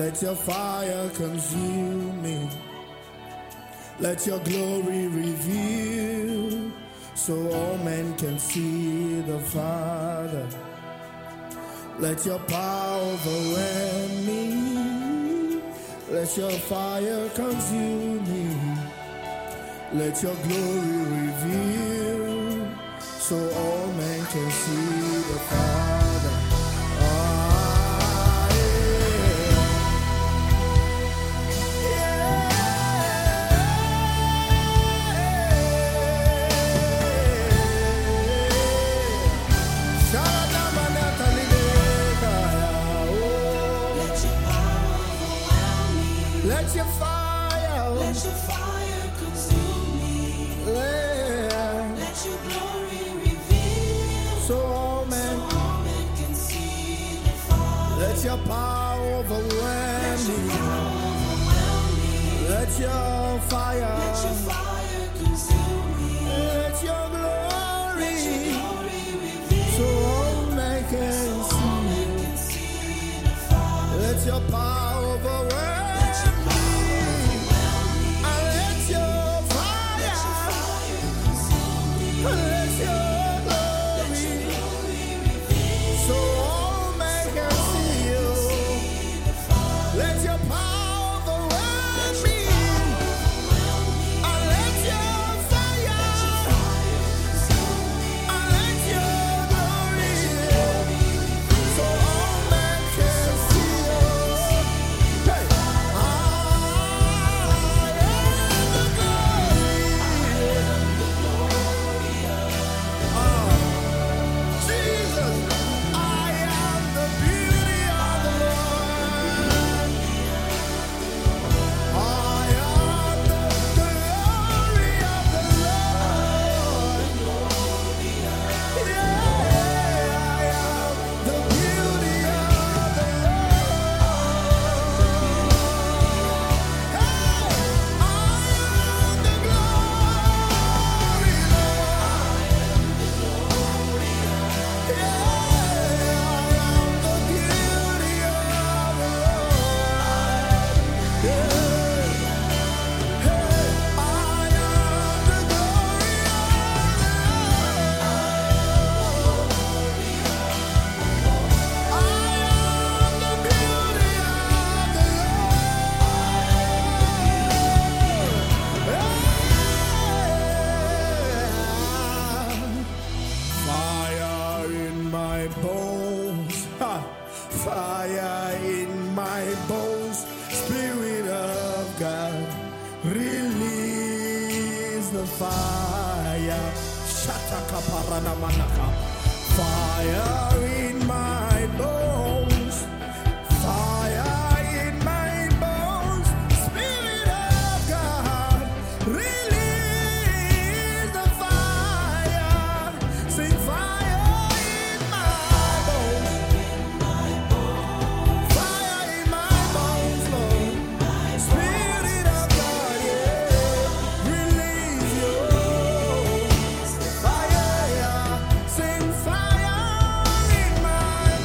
Let your fire consume me. Let your glory reveal, so all men can see the Father. Let your power overwhelm me. Let your fire consume me. Let your glory reveal, so all men can see the Father. Let your fire consume me. Let your glory reveal, so all men can see the Father. Let your power overwhelm me. Let your fire consume me. Let your glory reveal, so all men can see the Father. Let your power overwhelm. Fire in my bones, Spirit of God, release the fire. Shataka paranamanaka. Fire in my bones, fire in my bones, Spirit of God, release the fire. Sing fire. Fire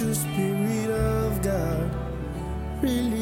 the Spirit of God. Release